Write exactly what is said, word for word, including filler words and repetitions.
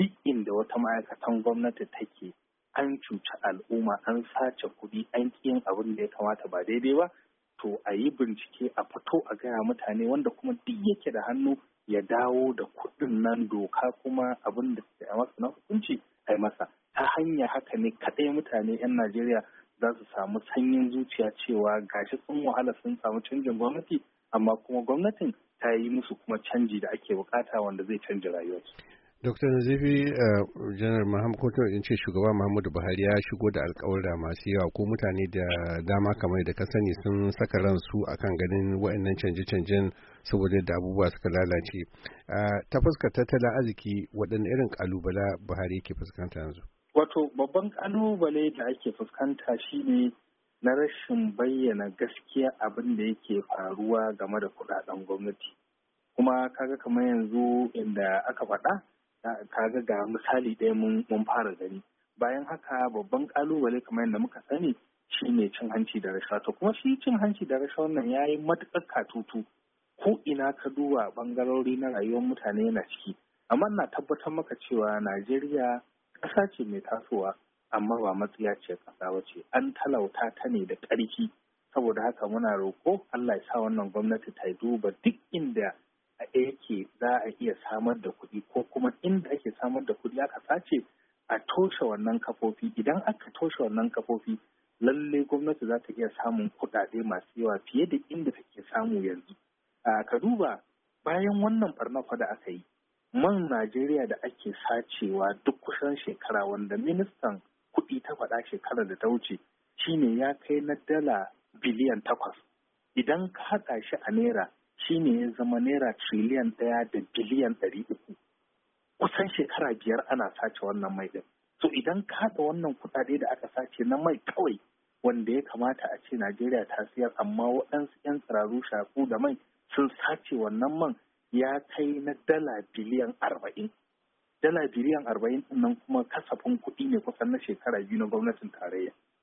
duk inda wata ma'aikatan gwamnati take an cuci al'umma, an sace kuɗi, an yin abin da ya kamata ba daidai ba, to a yi bincike a fito a gaya mutane, wanda kuma duk yake da hannu ya dawo da kuɗin nan, doka kuma abin da ke a masa na hukunci a yi masa. Ta hanyar haka ne kaɗai mutane 'yan Najeriya za su samu sanyin zuciya cewa gashi sun wahala sun samu canjin gwamnati, amma kuma gwamnatin ta yi musu kuma canji da ake bukata wanda zai canja rayuwarsu. Dokta Nazifi, Janar Muhammadu Kotu in ce shugaba Muhammadu Buhari ya shigo da alƙawarra masu yawa, ko mutane da dama kamar da ka sani sun saka ransu akan ganin waɗannan canje-canjen saboda da abubuwa suka lalace. Ta fuskar tattalin arziki, waɗanne irin ƙalubala Buhari yake fuskanta yanzu? Wato babban ƙalubale da ake fuskanta shine na rashin bayyana gaskiya abin da yake faruwa game da kuɗaɗen gwamnati. Kuma kaga kamar yanzu inda aka faɗa, kaga ga misali ɗaya mun fara gani. Bayan haka babban ƙalubale kamar yadda muka sani shine cin hanci da rashawa. To kuma shi cin hanci da rashawa nan yayi matuƙar katutu, ko ina ka duba ɓangarori na rayuwar mutane yana ciki. Amma ina tabbatar maka cewa Najeriya ƙasa ce mai tasowa, amma ba matsiya ce ƙasa ba ce. An talauta ta ne da ƙarfi. Saboda haka muna roƙo Allah ya sa wannan gwamnati ta duba duk inda yake za a iya samar da kuɗi, ko kuma inda ake samar da kuɗi aka sace, a toshe wannan kafofi. Idan aka toshe wannan kafofi, lalle gwamnati za ta iya samun kuɗaɗe masu yawa fiye da inda take samu yanzu. Ka duba bayan wannan ɓarnafa da aka yi, man Najeriya da ake sacewa duk kusan shekara, wanda ministan kuɗi ta faɗa shekarar da ta wuce shine ya kai na dala biliyan takwas. Idan ka haɗa shi a naira, shine ya zama naira triliyan ɗaya da biliyan ɗari uku. Kusan shekara biyar ana sace wannan mai ɗin. So idan ka haɗa wannan kuɗaɗe da aka sace na mai kawai, wanda ya kamata a ce Najeriya ta siyar, amma waɗansu 'yan tsiraru shaku da mai sun sace wannan man, ya kai na dala biliyan arba'in. Dala biliyan arba'in ɗin nan kuma kasafin kuɗi ne kusan na shekara biyu na gwamnatin tarayya.